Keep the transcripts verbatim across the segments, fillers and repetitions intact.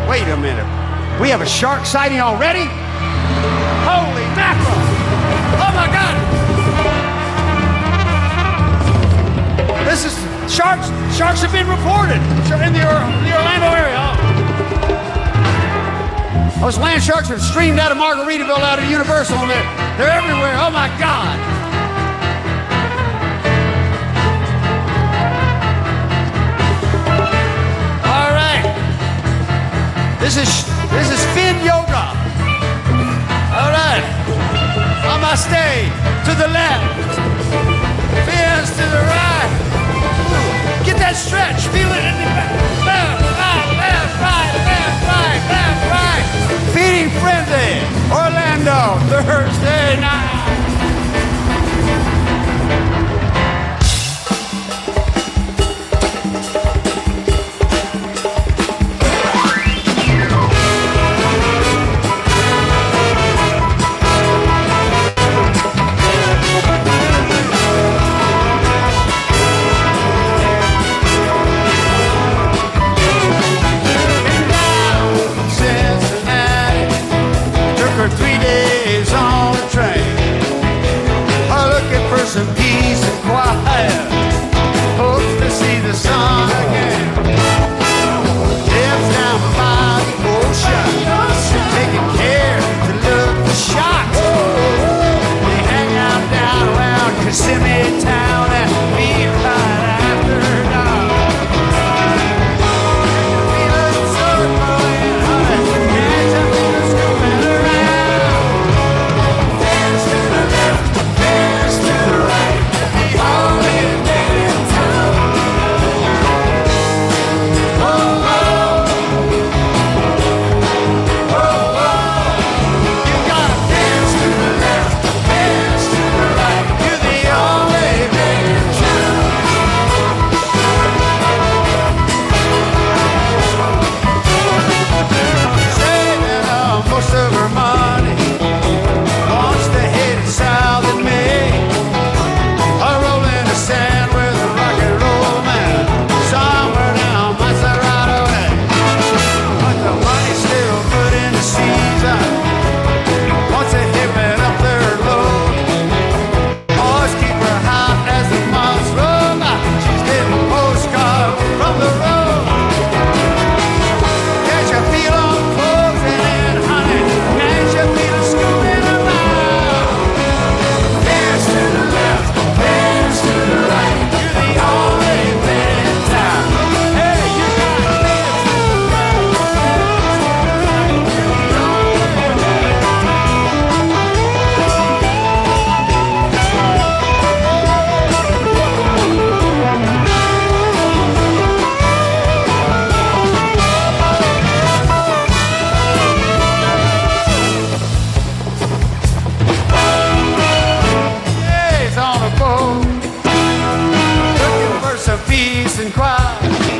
Wait a minute. We have a shark sighting already? Holy mackerel! Oh my God! This is sharks. Sharks have been reported in the, the Orlando area. Oh. Those land sharks have streamed out of Margaritaville, out of Universal, and they're, they're everywhere. Oh my God! All right. This is this is fin yoga. All right. Namaste to the left. Fins to the right. Get that stretch. Feel it in the back. Left, right, left, right, left, right, left, right. Feeding Frenzy, Orlando, Thursday night. Some peace and quiet, hopes to see the sun again. Lives down by the ocean, taking care to look for sharks. They hang out down around Kissimmee Town and meet right after dark. Feel it circling, honey, can't you feel it scooping around? Dance to the left, dance to the right. Peace and quiet,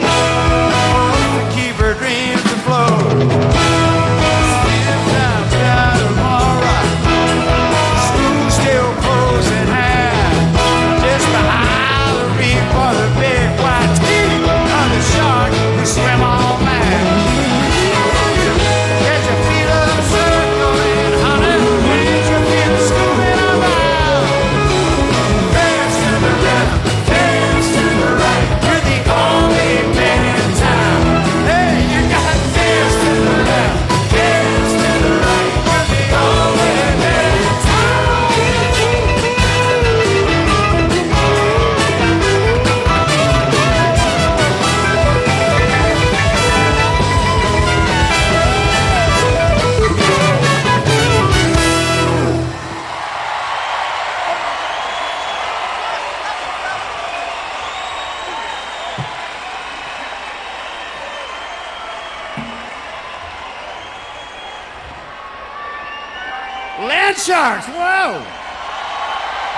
to keep her dreams afloat. Stand outside tomorrow, school still closed in half. Just behind the reef for the big white teeth of the shark who swim all mad. Can't you feel them circling, honey? Can't you feel the scooping around? Dance to the left, dance to the right. You're the only man in town. Hey, you gotta dance to the left, dance to the right. You're the only man in town. Land sharks, whoa!